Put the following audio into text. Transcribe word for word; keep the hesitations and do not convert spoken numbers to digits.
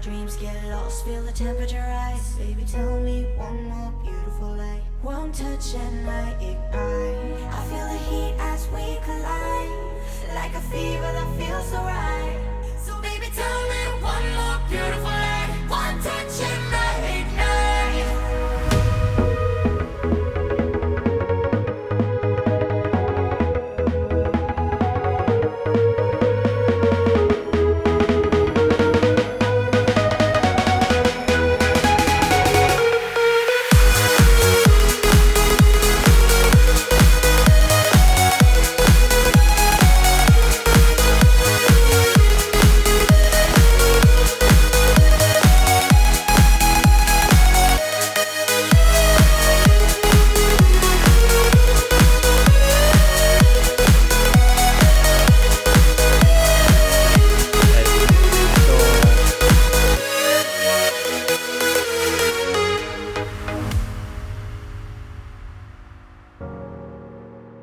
dreams get lost, feel the temperature rise. Baby, tell me one more beautiful lie. One touch and I ignite. I feel the heat as we collide, like a fever that feels so right. So baby, tell me one more